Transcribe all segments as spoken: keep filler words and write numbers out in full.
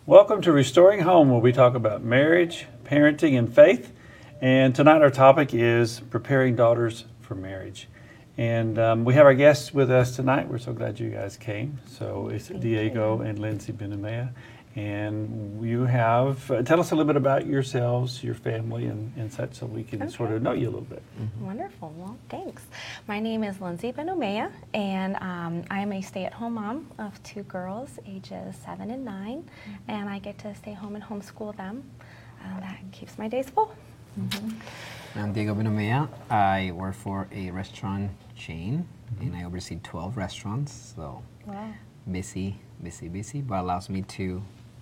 Welcome to Restoring Home, where we talk about marriage, parenting, and faith. And tonight our topic is preparing daughters for marriage. And um, we have our guests with us tonight. We're so glad you guys came. So it's Thank Diego you. and Lindsay Benumea. And you have, uh, tell us a little bit about yourselves, your family, and, and such, so we can Okay. sort of know you a little bit. Wonderful. Well, thanks. My name is Lindsay Benumea, and um, I am a stay-at-home mom of two girls, ages seven and nine, and I get to stay home and homeschool them. Uh, that keeps my days full. I'm Diego Benumea. I work for a restaurant chain, and I oversee twelve restaurants. So Wow. busy, busy, busy, but allows me to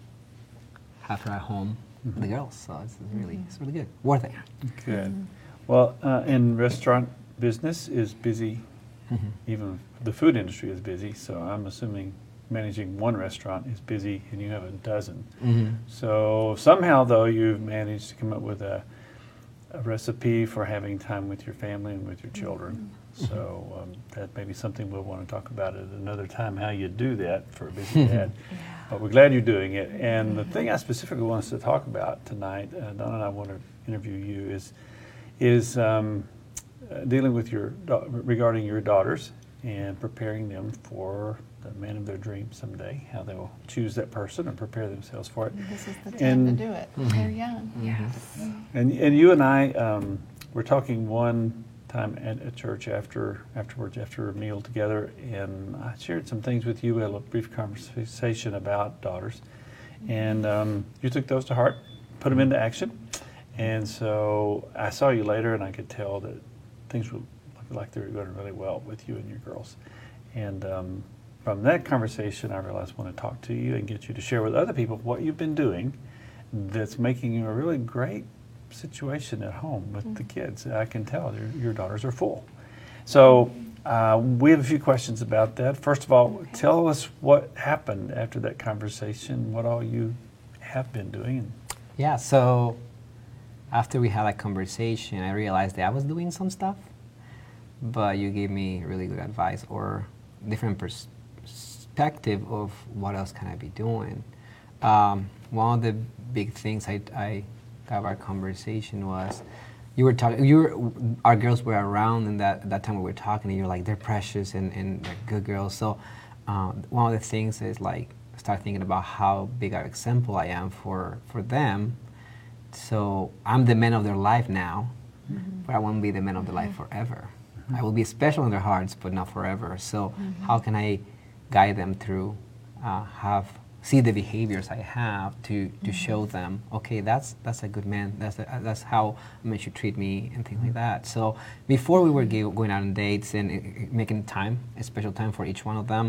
have her at home with the girls. So it's really, it's really good. Worth it. Good. Well, uh, in restaurant business is busy. Even the food industry is busy. So I'm assuming managing one restaurant is busy, and you have a dozen. Mm-hmm. So somehow, though, you've managed to come up with a, a recipe for having time with your family and with your children. So um, that may be something we'll want to talk about at another time, how you do that for a busy dad. But we're glad you're doing it. And the thing I specifically want us to talk about tonight, uh, Donna and I want to interview you, is is um, uh, dealing with your da- regarding your daughters and preparing them for the man of their dreams someday, how they'll choose that person and prepare themselves for it. This is the time And- to do it. They're young. Yes. And and you and I um, were talking one time at a church after afterwards after a meal together, and I shared some things with you. We had a brief conversation about daughters, and um, you took those to heart, put them into action, and so I saw you later, and I could tell that things were like they were going really well with you and your girls, and. Um, From that conversation, I realized I want to talk to you and get you to share with other people what you've been doing that's making you a really great situation at home with the kids. I can tell your, your daughters are full. So uh, we have a few questions about that. First of all, tell us what happened after that conversation, what all you have been doing. Yeah, so after we had that conversation, I realized that I was doing some stuff, but you gave me really good advice or different pers- perspective of what else can I be doing. Um, one of the big things I, I got our conversation was you were talking. You were, our girls were around, and that that time we were talking, and you're like, they're precious and, and they're good girls. So um, one of the things is like start thinking about how big an example I am for for them. So I'm the man of their life now, but I won't be the man of their life forever. I will be special in their hearts, but not forever. So how can I guide them through, uh, have see the behaviors I have to, to show them, okay, that's that's a good man. That's a, that's how a man should treat me and things like that. So before we were go- going out on dates and uh, making time, a special time for each one of them,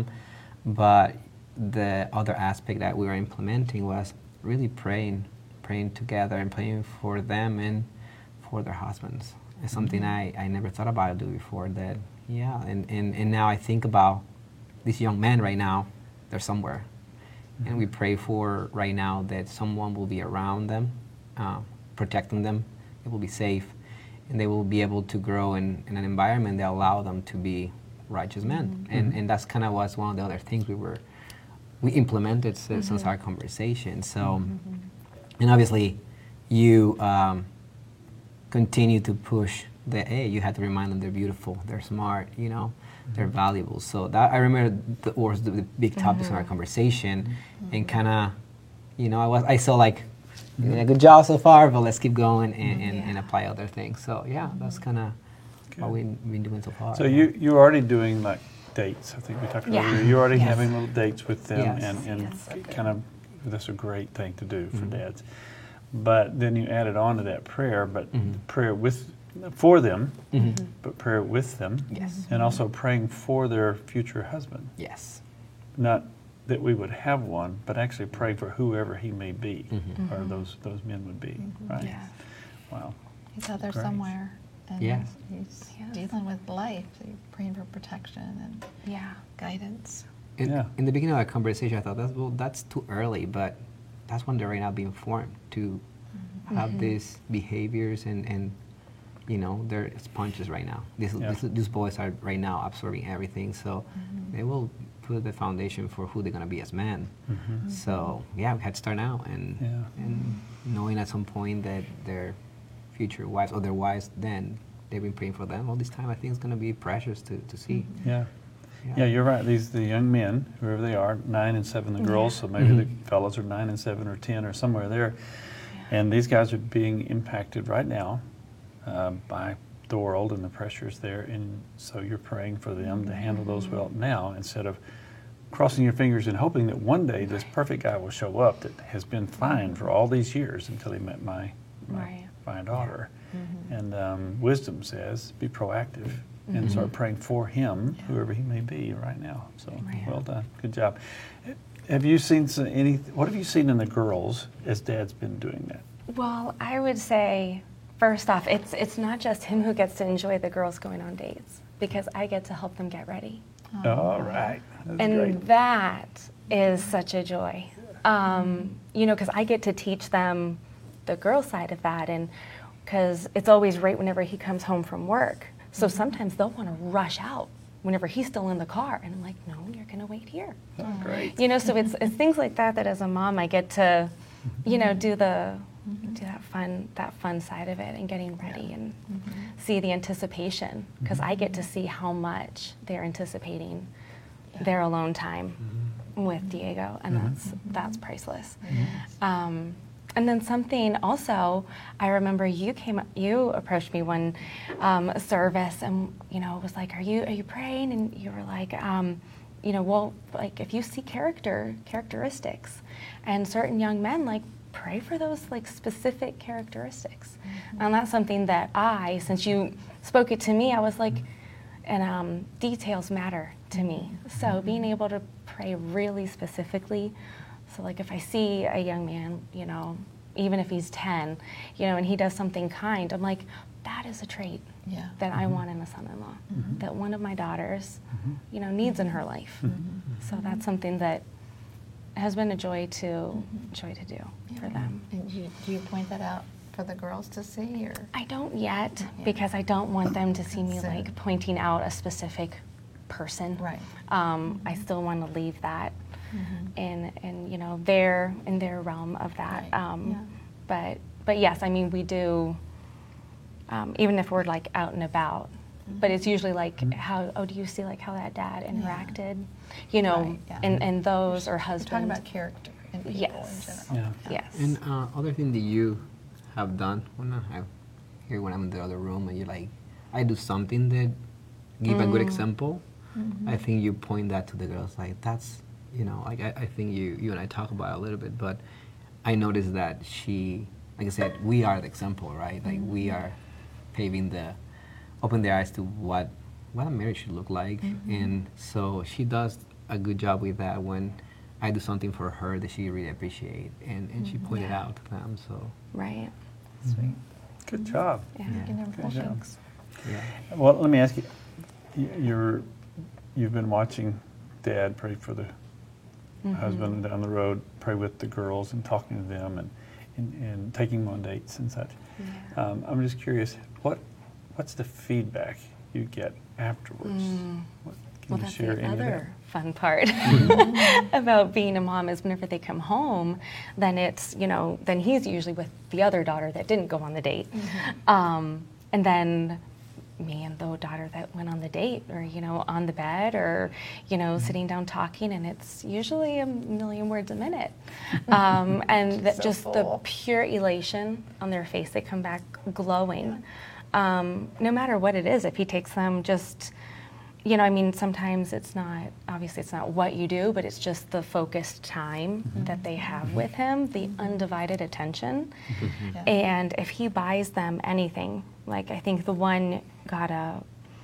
but the other aspect that we were implementing was really praying, praying together and praying for them and for their husbands. It's something I, I never thought about doing before. That yeah, and, and, and now I think about these young men right now. They're somewhere, and we pray for right now that someone will be around them, uh, protecting them. They will be safe, and they will be able to grow in, in an environment that allow them to be righteous men. Mm-hmm. And and that's kind of was one of the other things we were we implemented s- mm-hmm. since our conversation. So, mm-hmm. and obviously, you. Um, continue to push the hey, you have to remind them they're beautiful, they're smart, you know, mm-hmm. they're valuable. So that I remember the, was the, the big topics mm-hmm. in our conversation, mm-hmm. and kind of, you know, I was I saw like, you did a good job so far, but let's keep going and, and, yeah. and apply other things. So yeah, mm-hmm. that's kind of what we've been doing so far. So you you're already doing like dates. I think we talked Yeah. earlier. You're already Yes. having little dates with them, Yes. and and Yes. kind of that's a great thing to do for mm-hmm. dads. But then you added on to that prayer, but mm-hmm. prayer with, for them, mm-hmm. but prayer with them. Yes. And also praying for their future husband. Yes. Not that we would have one, but actually praying for whoever he may be, Mm-hmm. or those those men would be, right? Yeah. Wow. He's out there Great. somewhere. And Yes. he's Yes. dealing with life. So you're praying for protection and Yeah. guidance. In, Yeah. in the beginning of our conversation, I thought that's well, that's too early, but that's when they're right now being formed to have Mhm. these behaviors and, and you know they're sponges right now. These, Yeah. these these boys are right now absorbing everything, so they will put the foundation for who they're gonna be as men. So yeah, we had to start now, and Yeah. and knowing at some point that their future wives or their wives then they've been praying for them all this time. I think it's gonna be precious to, to see. Yeah. Yeah. Yeah, you're right. These the young men, whoever they are, nine and seven, the girls. So maybe Mhm. the fellows are nine and seven or ten or somewhere there. And these guys are being impacted right now uh, by the world and the pressures there. And so you're praying for them to handle those well now instead of crossing your fingers and hoping that one day this perfect guy will show up that has been fine for all these years until he met my, my, Right. my daughter. And um, wisdom says be proactive and start praying for him, whoever he may be right now. So Right. well done. Good job. Have you seen some, any, what have you seen in the girls as Dad's been doing that? Well, I would say, first off, it's it's not just him who gets to enjoy the girls going on dates, because I get to help them get ready. All right. That's And great. that is such a joy. Um, you know, because I get to teach them the girl side of that, and because it's always right whenever he comes home from work. So sometimes they'll want to rush out whenever he's still in the car, and I'm like, no, you're going to wait here. Oh, great. You know, so it's, it's things like that that as a mom I get to, you know, do the do that fun that fun side of it and getting ready and see the anticipation, because I get to see how much they're anticipating their alone time with Diego, and that's that's priceless. Um, and then something also, I remember you came, you approached me one um, service, and you know was like, "Are you are you praying?" And you were like, um, "You know, well, like if you see character characteristics, and certain young men like pray for those like specific characteristics," and that's something that I, since you spoke it to me, I was like, and um, details matter to me. So being able to pray really specifically. So like if I see a young man, you know, even if he's ten, you know, and he does something kind, I'm like, that is a trait Yeah. that I want in a son-in-law, that one of my daughters, you know, needs in her life. So that's something that has been a joy to joy to do for them. And you, do you point that out for the girls to see, or? I don't yet, Yeah. because I don't want them to see me So- like pointing out a specific person. Right. Um, I still want to leave that in, in you know their in their realm of that. Right. Um, Yeah. But but yes, I mean we do. Um, even if we're like out and about, but it's usually like how oh do you see like how that dad interacted, you know, Right, yeah. and and those or We're husband. talking about character in people Yes. in general. Yeah. Yes. And uh, other thing that you have done, when I have here when I'm in the other room, and you're like, I do something that give a good example. I think you point that to the girls, like that's, you know, like I, I think you you and I talk about it a little bit, but I noticed that she, like I said, we are the example, right? Like we are paving the, open their eyes to what what a marriage should look like, and so she does a good job with that when I do something for her that she really appreciate, and, and she pointed Yeah. out to them, so Right. Sweet. Good job. Yeah. Making Good job. impressions. yeah. Well, let me ask you, y- you're, you've been watching Dad pray for the husband down the road, pray with the girls and talking to them and, and, and taking them on dates and such. Yeah. Um, I'm just curious, what what's the feedback you get afterwards? What, can Well, you that's share the any of that? other fun part about being a mom is whenever they come home, then it's, you know, then he's usually with the other daughter that didn't go on the date. Um, and then me and the daughter that went on the date, or, you know, on the bed, or, you know, sitting down talking, and it's usually a million words a minute. Um, and that So just the full. pure elation on their face, they come back glowing. Um, no matter what it is, if he takes them just, you know, I mean, sometimes it's not, obviously it's not what you do, but it's just the focused time that they have with him, the undivided attention. Yeah. And if he buys them anything, like I think the one got a,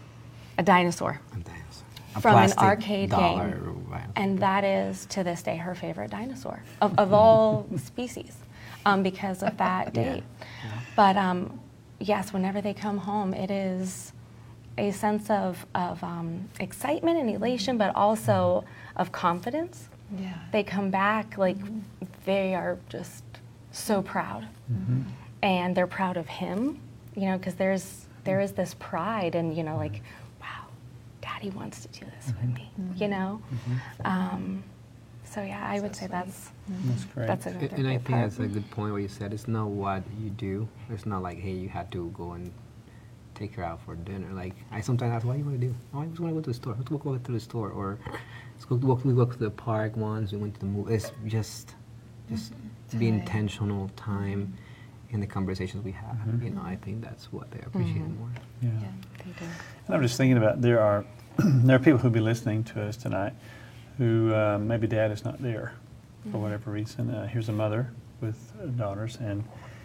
a dinosaur, And that's a From an plastic arcade dollar, game. right. and that is to this day her favorite dinosaur of, of all species, um, because of that Yeah. date. But um, yes, whenever they come home, it is a sense of, of um, excitement and elation, but also of confidence. Yeah. They come back like they are just so proud, and they're proud of him, you know, because there's there is this pride and, you know, like, wow, Daddy Daddy wants to do this with me, you know? Um, so yeah, I would say that's, That's great. that's another And I good think part. that's a good point where you said it's not what you do. It's not like, hey, you had to go and take her out for dinner. Like, I sometimes ask, what do you want to do? Oh, I just want to go to the store. Let's go, go to the store. Or let's go walk, we walk to the park once. We went to the movie. It's just, just be Time. intentional time in the conversations we have. Mhm. You know, I think that's what they appreciate Mhm. more. Yeah. Yeah. They do. And I'm just thinking about there are there are people who'll be listening to us tonight who uh, maybe dad is not there for whatever reason. Uh, here's a mother with uh, daughters, and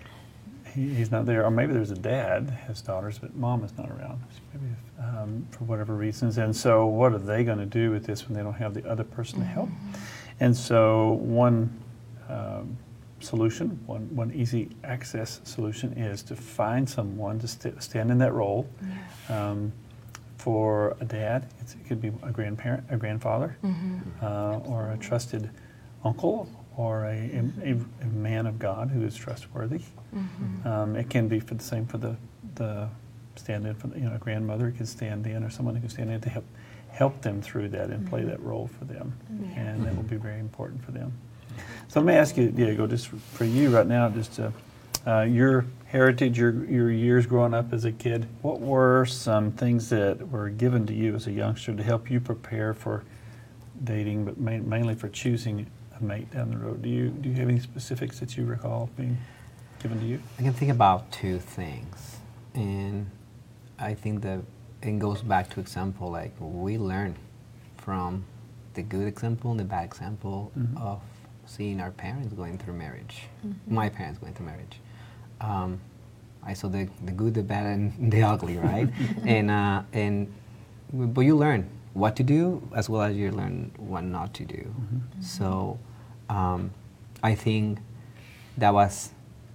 he, he's not there. Or maybe there's a dad that has daughters, but mom is not around. Maybe um, for whatever reasons. And so, what are they going to do with this when they don't have the other person to help? And so, one um, solution, one one easy access solution, is to find someone to st- stand in that role. Um, for a dad, it's, it could be a grandparent, a grandfather, uh, or a trusted uncle, or a, a, a man of God who is trustworthy. Um, it can be for the same for the the stand-in for the, you know, a grandmother can stand in, or someone who can stand in to help help them through that and play that role for them, and that will be very important for them. So let me ask you, Diego, just for you right now, just uh, uh, your heritage, your your years growing up as a kid, what were some things that were given to you as a youngster to help you prepare for dating, but main, mainly for choosing a mate down the road? Do you do you have any specifics that you recall being given to you? I can think about two things, and I think that it goes back to example, like we learn from the good example and the bad example Mhm. of seeing our parents going through marriage, my parents going through marriage. Um, I saw the, the good, the bad, and the ugly, right? and uh, and but you learn what to do as well as you learn what not to do. So um, I think that was.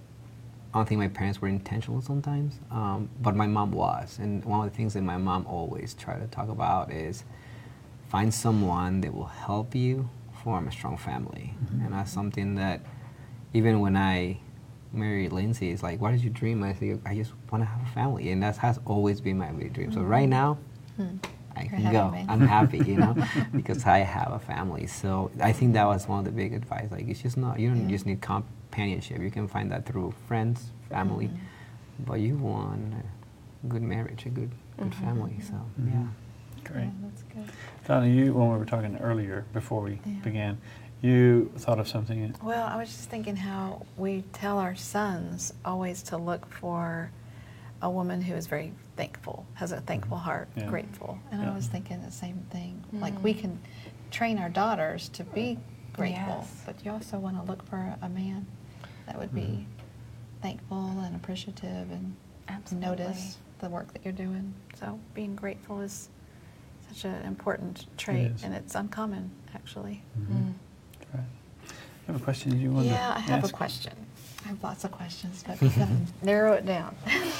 I don't think my parents were intentional sometimes, um, but my mom was. And one of the things that my mom always tried to talk about is find someone that will help you form a strong family. And that's something that even when I married Lindsay, it's like, what is your dream? I say, I just want to have a family. And that has always been my big dream. So right now, I You're can happy, go. man. I'm happy, you know, because I have a family. So I think that was one of the big advice. Like, it's just not, you don't Yeah. just need companionship. You can find that through friends, family, but you want a good marriage, a good, good family. So, yeah. Great. Yeah, that's good. Donna, you, when we were talking earlier, before we Yeah. began, you thought of something. Well, I was just thinking how we tell our sons always to look for a woman who is very thankful, has a thankful heart, Yeah. grateful. And Yeah. I was thinking the same thing. Like we can train our daughters to be grateful, Yes. but you also want to look for a man that would be thankful and appreciative and Absolutely. notice the work that you're doing. So being grateful is such an important trait, is. and it's uncommon, actually. Mhm. Right. You have a question that you wanted to Yeah, I have ask? a question. I have lots of questions, but I'm gonna narrow it down.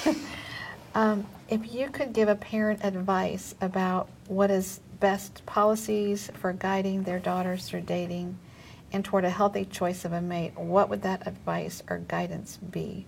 um, if you could give a parent advice about what is best policies for guiding their daughters through dating and toward a healthy choice of a mate, what would that advice or guidance be?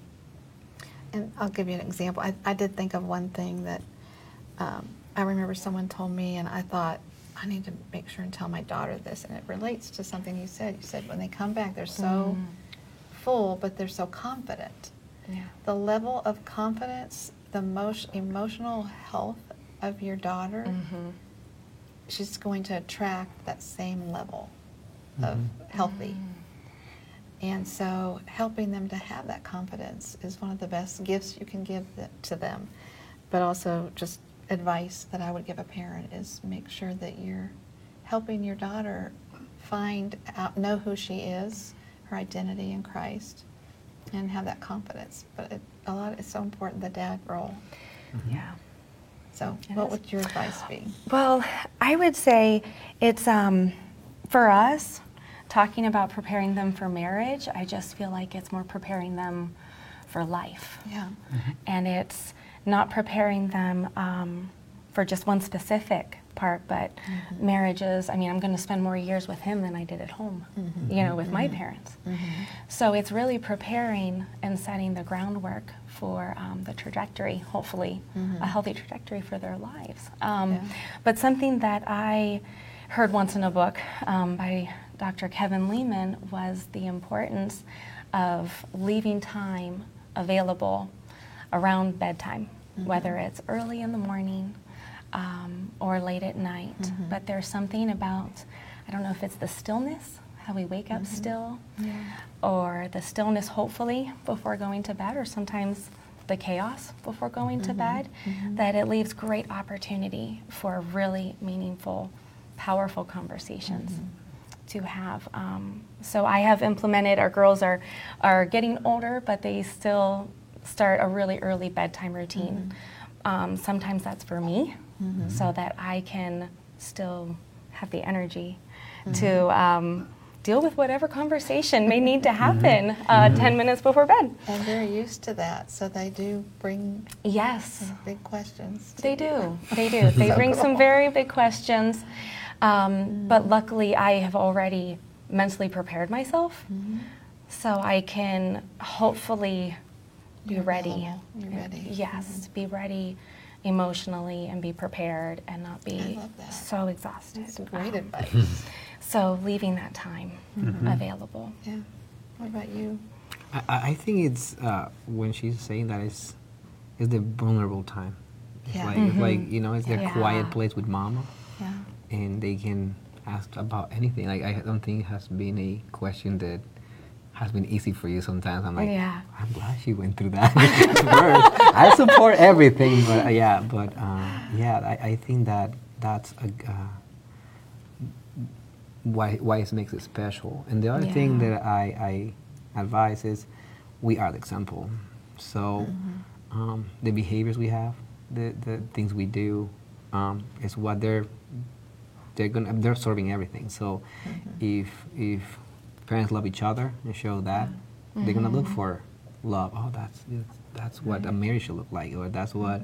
And I'll give you an example. I, I did think of one thing that um, I remember someone told me, and I thought, I need to make sure and tell my daughter this, and it relates to something you said. You said when they come back, they're so full, but they're so confident. Yeah. The level of confidence, the most emotional health of your daughter, Mm-hmm. she's going to attract that same level of healthy. And so helping them to have that confidence is one of the best gifts you can give th- to them. But also just advice that I would give a parent is make sure that you're helping your daughter find out, know who she is, her identity in Christ, and have that confidence. But it, a lot, it's so important, the dad role. Yeah. So It what is. would your advice be? Well, I would say it's um, for us talking about preparing them for marriage. I just feel like it's more preparing them for life, Yeah. and it's not preparing them um, for just one specific part, but marriages, I mean, I'm going to spend more years with him than I did at home, you know, with my parents. So it's really preparing and setting the groundwork for um, the trajectory, hopefully, a healthy trajectory for their lives. Um, Yeah. But something that I heard once in a book um, by Doctor Kevin Lehman was the importance of leaving time available around bedtime, whether it's early in the morning um, or late at night. But there's something about, I don't know if it's the stillness, how we wake up still, or the stillness hopefully before going to bed, or sometimes the chaos before going to bed, that it leaves great opportunity for really meaningful, powerful conversations to have. Um, so I have implemented, our girls are, are getting older, but they still start a really early bedtime routine. Um, sometimes that's for me, so that I can still have the energy to um, deal with whatever conversation may need to happen uh, ten minutes before bed. And they're used to that, so they do bring Yes, some big questions. to they you. do. They do. They So bring cool. some very big questions. Um, But luckily, I have already mentally prepared myself, so I can hopefully be You're ready. available. You're ready. Yes, be ready emotionally and be prepared and not be I love that. so exhausted. That's great Um, advice. So leaving that time available. Yeah. What about you? I, I I think it's uh, when she's saying that it's, it's the vulnerable time. It's Yeah. like, it's like, you know, it's their Yeah. quiet place with mama, Yeah. and they can ask about anything. Like, I don't think it has been a question that has been easy for you sometimes. I'm like, Yeah. I'm glad she went through that first. I support everything, but uh, yeah, but uh, yeah, I, I think that that's a, uh, why why it makes it special. And the other thing Yeah. that I, I advise is we are the example. So um, the behaviors we have, the, the things we do, um, is what they're they're gonna they're absorbing everything. So if if parents love each other and show that, they're gonna look for love. Oh, that's that's what a marriage should look like, or that's what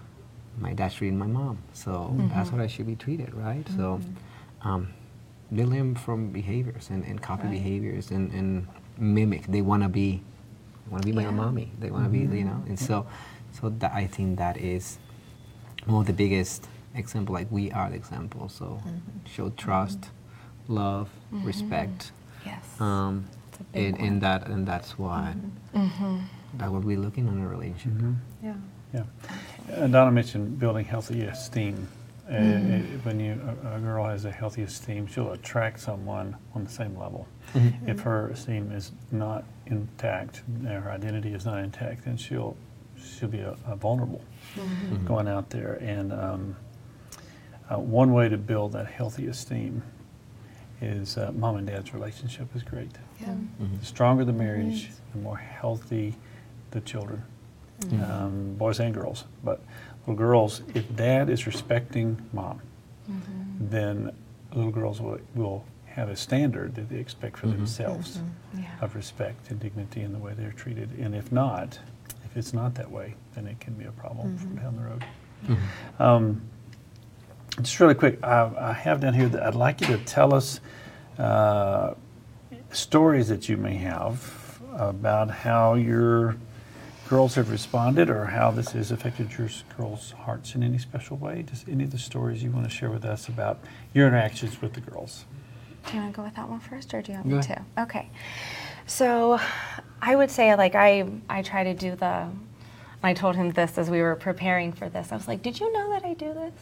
my dad's treating my mom. So that's what I should be treated, right? So um, they learn from behaviors and, and copy Right. behaviors and, and mimic. They wanna be wanna be like a Yeah. mommy. They wanna be, you know. And so so that I think that is one of the biggest example. Like, we are the example. So show trust, love, respect. Yes. Um, It's a big and, one. and that and that's what that what we're looking on a relationship. Yeah. Yeah. Uh, Donna mentioned building healthy esteem. Uh, uh, when you a, a girl has a healthy esteem, she'll attract someone on the same level. If her esteem is not intact, her identity is not intact, then she'll she'll be a, a vulnerable going out there. And um, uh, one way to build that healthy esteem is uh, mom and dad's relationship is great. Yeah. The stronger the marriage, the more healthy the children, um, boys and girls. But little girls, if dad is respecting mom, then little girls will, will have a standard that they expect for themselves Yeah. of respect and dignity in the way they're treated. And if not, if it's not that way, then it can be a problem from down the road. Um, just really quick, I, I have down here that I'd like you to tell us uh, stories that you may have about how your girls have responded or how this has affected your s- girls' hearts in any special way. Just any of the stories you want to share with us about your interactions with the girls. Do you want to go with that one first, or do you want Go me to? Okay. So, I would say, like, I I try to do the. I told him this as we were preparing for this. I was like, "Did you know that I do this?"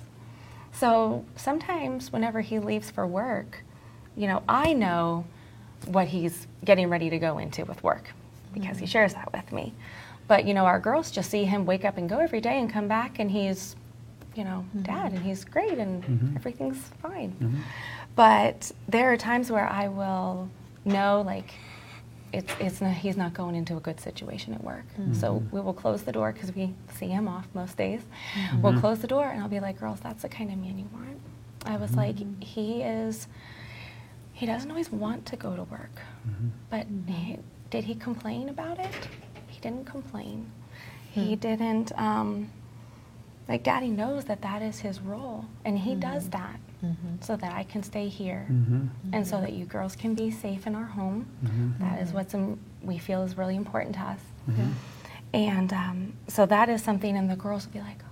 So sometimes, whenever he leaves for work, you know, I know what he's getting ready to go into with work because he shares that with me. But you know, our girls just see him wake up and go every day and come back, and he's, you know, dad, and he's great, and everything's fine. But there are times where I will know, like, it's it's not, he's not going into a good situation at work. So we will close the door because we see him off most days. We'll close the door, and I'll be like, girls, that's the kind of man you want. I was like, he is. He doesn't always want to go to work, but he, did he complain about it? He didn't complain. He didn't. Um, like Daddy knows that that is his role, and he Mm-hmm. does that so that I can stay here, Mm-hmm. and so that you girls can be safe in our home. Mm-hmm. That is what's im- we feel is really important to us. Mm-hmm. And um, so that is something, and the girls will be like,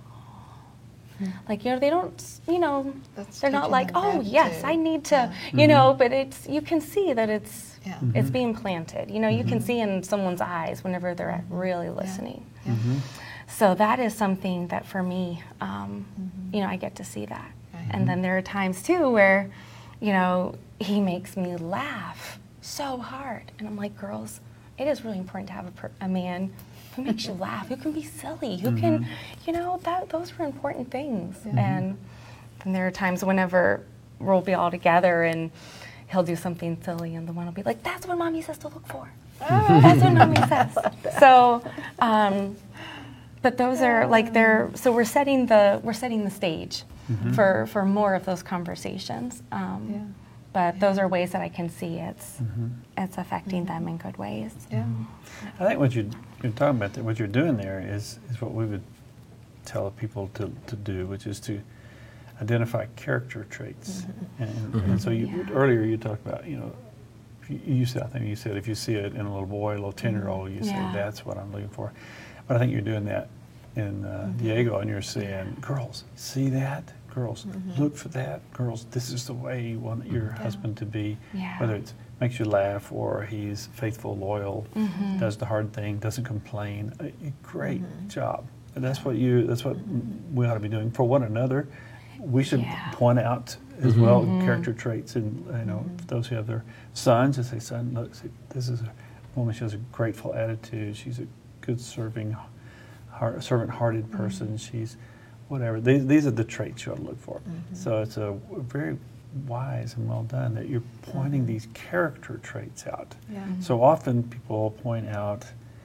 oh. Like, you know, they don't, you know, That's they're not teaching like, them oh, yes, gratitude. I need to, Yeah. you know, but it's, you can see that it's, Yeah. it's being planted. You know, you can see in someone's eyes whenever they're really listening. Yeah. Mm-hmm. So that is something that for me, um, you know, I get to see that. Right. And then there are times too where, you know, he makes me laugh so hard. And I'm like, girls, it is really important to have a, per- a man who makes you laugh, who can be silly, who can, you know, that those are important things. And then there are times whenever we'll be all together and he'll do something silly and the one will be like, that's what mommy says to look for. That's what mommy says. So, um, but those are like they're so we're setting the we're setting the stage for for more of those conversations. Um, Yeah. But those are ways that I can see it's Mm-hmm. it's affecting them in good ways. Yeah. I think what you, you're talking about, that what you're doing there is, is what we would tell people to, to do, which is to identify character traits. And, and so you, Yeah. earlier you talked about, you know, if you, you said, I think you said if you see it in a little boy, a little ten-year-old, you say, Yeah. that's what I'm looking for. But I think you're doing that in uh, Diego, and you're saying, girls, see that? Girls, look for that. Girls, this is the way you want your husband to be. Yeah. Whether it makes you laugh or he's faithful, loyal, does the hard thing, doesn't complain. A, a great job. And that's what you. That's what we ought to be doing for one another. We should Yeah. point out as well character traits, and you know those who have their sons, and say, son, look, see, this is a woman. She has a grateful attitude. She's a good serving, heart, servant-hearted person. She's whatever. These, these are the traits you ought to look for. So it's a very wise and well done that you're pointing these character traits out. Yeah. So often people point out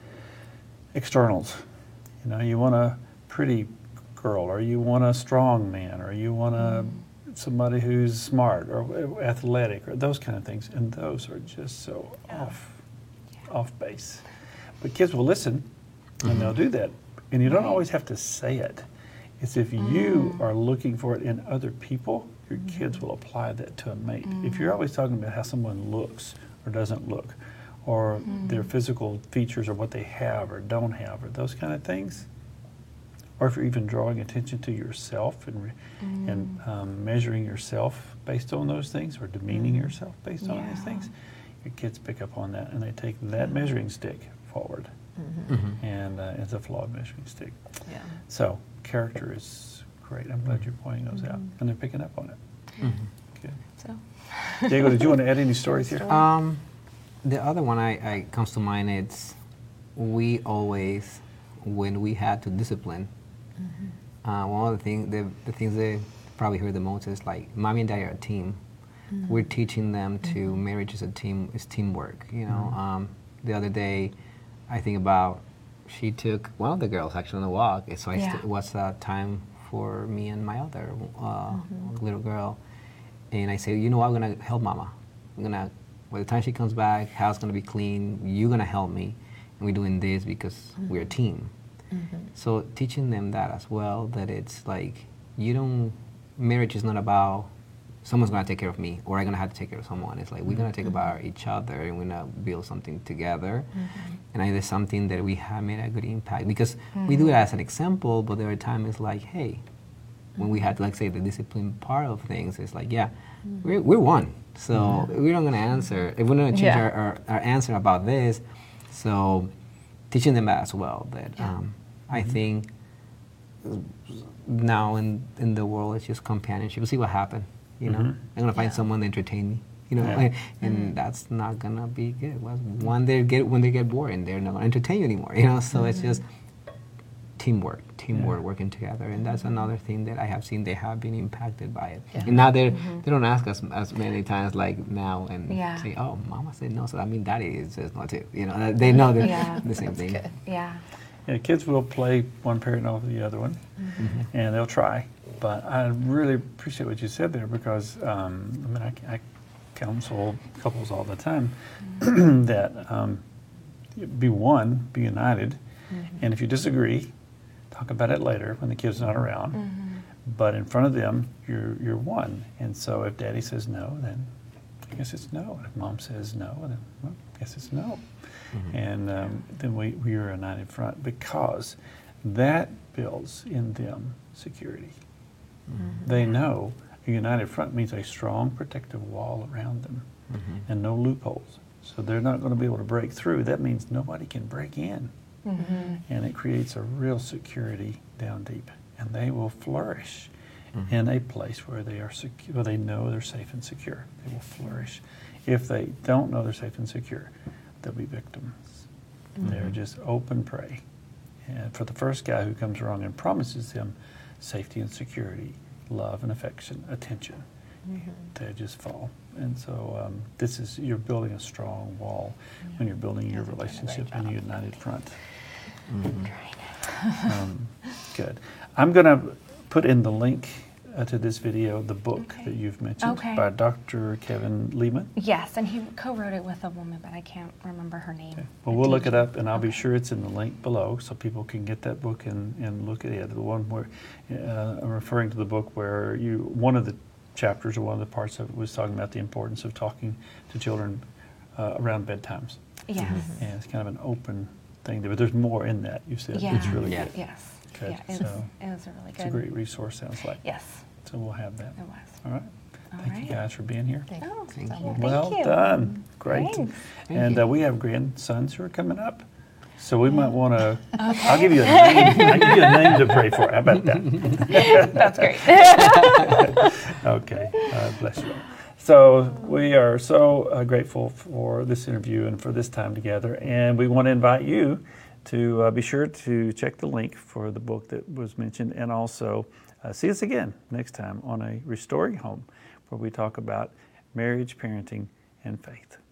externals. You know, you want a pretty girl, or you want a strong man, or you want a somebody who's smart or athletic, or those kind of things. And those are just so off, off base. But kids will listen, and they'll do that. And you don't always have to say it. It's if you are looking for it in other people, your kids will apply that to a mate. If you're always talking about how someone looks or doesn't look, or their physical features or what they have or don't have, or those kind of things, or if you're even drawing attention to yourself and, re- and um, measuring yourself based on those things, or demeaning yourself based on those Yeah. things, your kids pick up on that and they take that measuring stick forward. And uh, it's a flawed measuring stick. Yeah. So character is great. I'm glad you're pointing those out, and they're picking up on it. Good. So Diego, did you want to add any stories here? Um, the other one I, I comes to mind, it's we always, when we had to discipline, uh, one of the things, the, the things they probably heard the most is like, mommy and daddy are a team. We're teaching them to marriage is a team, is teamwork. You know, um, the other day, I think about, she took one of the girls actually on a walk. So I Yeah. st- it was uh, time for me and my other uh, little girl, and I say, you know what, I'm gonna help mama. I'm gonna, by the time she comes back, house gonna be clean. You're gonna help me, and we're doing this because we're a team. So teaching them that as well, that it's like, you don't, marriage is not about someone's gonna take care of me or I'm gonna have to take care of someone. It's like we're gonna take about each other and we're gonna build something together. And I think it's something that we have made a good impact because we do it as an example, but there are times it's like, hey, when we had, like, say, the discipline part of things, it's like, yeah, we're, we're one. So we're not gonna answer, if we're gonna change Yeah. our, our, our answer about this, so teaching them that as well, that um, I think now in, in the world it's just companionship. We'll see what happens, you know. I'm gonna find Yeah. someone to entertain me, you know, Yeah. and, and that's not gonna be good. Well, one they get when they get bored and they're not gonna entertain you anymore, you know. So it's just teamwork, teamwork, Yeah. working together, and that's another thing that I have seen they have been impacted by it. Yeah. And now they they don't ask us as many times like now and Yeah. say, oh, mama said no, so I mean daddy is says no too, you know. They know the, Yeah. the same thing. good. yeah. Yeah, kids will play one parent over the other one, and they'll try. But I really appreciate what you said there because um, I mean I, I counsel couples all the time that um, be one, be united, and if you disagree, talk about it later when the kid's not around. Mm-hmm. But in front of them, you're you're one. And so if daddy says no, then I guess it's no. And if mom says no, then well, I guess it's no. Mm-hmm. And um, then we, we are a united front because that builds in them security. Mm-hmm. They know a united front means a strong protective wall around them Mm-hmm. and no loopholes. So they're not going to be able to break through. That means nobody can break in. Mm-hmm. And it creates a real security down deep. And they will flourish Mm-hmm. in a place where they are secure, where they know they're safe and secure. They will flourish. If they don't know they're safe and secure, they'll be victims. Mm-hmm. They're just open prey. And for the first guy who comes along and promises them safety and security, love and affection, attention, Mm-hmm. they just fall. And so um, this is, you're building a strong wall when you're building your Guys are doing a relationship great in a job. united front. Mm-hmm. Um, good. I'm going to put in the link uh, to this video, the book Okay. that you've mentioned Okay. by Doctor Kevin Lehman. Yes, and he co-wrote it with a woman, but I can't remember her name. Okay. Well, we'll look it up, and I'll be Okay. sure it's in the link below so people can get that book and, and look at it. The one where uh, I'm referring to the book where you, one of the chapters or one of the parts of it was talking about the importance of talking to children uh, around bedtimes. Yes. And it's kind of an open thing, but there's more in that, you said. Yeah. It's really Yeah. good. Yes. Good. Yeah, it, So, was, it was a really good. It's a great resource, sounds like. Yes, So we'll have that. it was. All right. All Thank right. you guys for being here. Thank you. Oh, Thank so, you. well, Well thank you. done. Great. Thanks. Thank And you. uh, we have grandsons who are coming up. So we might want to, I'll give you a name. I'll give you a name to pray for. How about that? That's great. Okay. Uh, bless you. So we are so uh, grateful for this interview and for this time together. And we want to invite you to uh, be sure to check the link for the book that was mentioned, and also uh, see us again next time on A Restoring Home, where we talk about marriage, parenting, and faith.